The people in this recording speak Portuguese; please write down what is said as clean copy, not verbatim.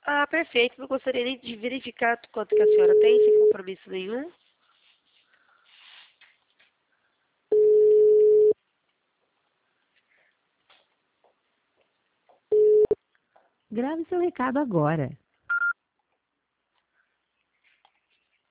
Ah, perfeito. Não gostaria nem de verificar quanto que a senhora tem, sem compromisso nenhum. Grave seu recado agora.